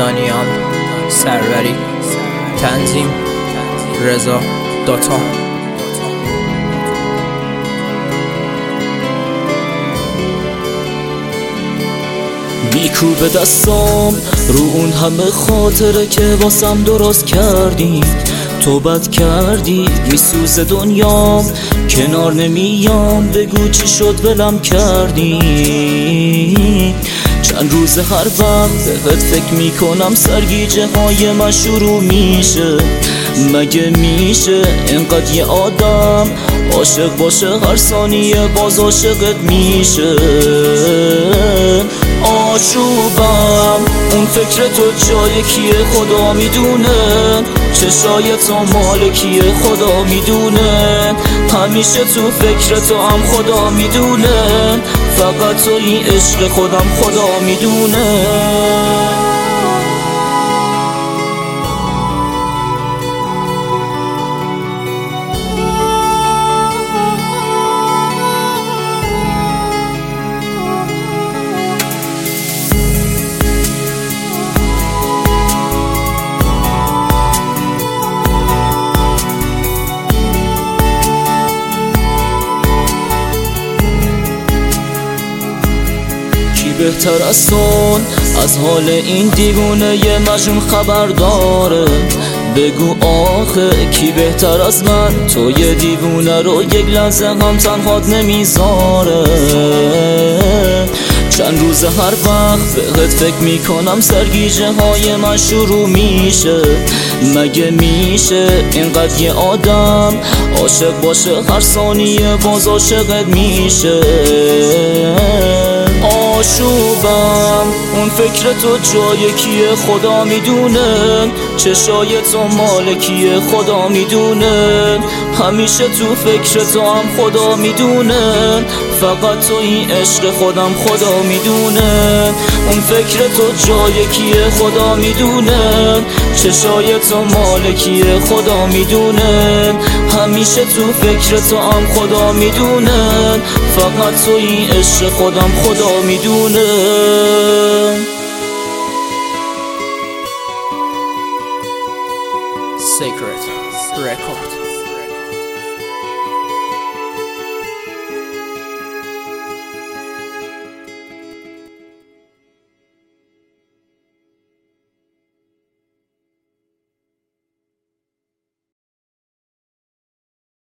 دانیال سروری، تنظیم رضا داتا. میکوبه دستام رو اون همه خاطره که واسم درست کردی. تو بد کردی میسوزه دنیام، کنار نمیام بگو چی شد ولم کردی. چند روز هر وقت بهت فکر میکنم سرگیجه های من شروع میشه. مگه میشه اینقدر یه آدم عاشق باشه هر ثانیه باز عاشقت میشه؟ آشوبم اون فکر تو جای کیه خدا میدونه، چشای تو مال کیه خدا میدونه. همیشه تو فکر تو هم خدا میدونه، فقط تو این عشق خودم خدا میدونه. بهتر از اون از حال این دیوونه ی مجنون خبر داره؟ بگو آخه کی بهتر از من تو یه دیوونه رو یک لحظه هم تنهات نمیذاره؟ چند روز هر وقت بهت فکر میکنم سرگیجه های من شروع میشه. مگه میشه اینقدر یه آدم عاشق باشه هر ثانیه باز عاشقت میشه؟ آشوبم اون فکر تو جای کیه خدا میدونه، چشای تو مال کیه خدا میدونه. همیشه تو فکر تو هم خدا میدونه، فقط تو این عشق خودم خدا میدونه. اون فکر تو جای کیه خدا میدونه، چشای تو مال کیه خدا میدونه. همیشه تو فکر تو هم خدا میدونه، فقط تو این عشق خودم خدا میدونه. Sacred Record.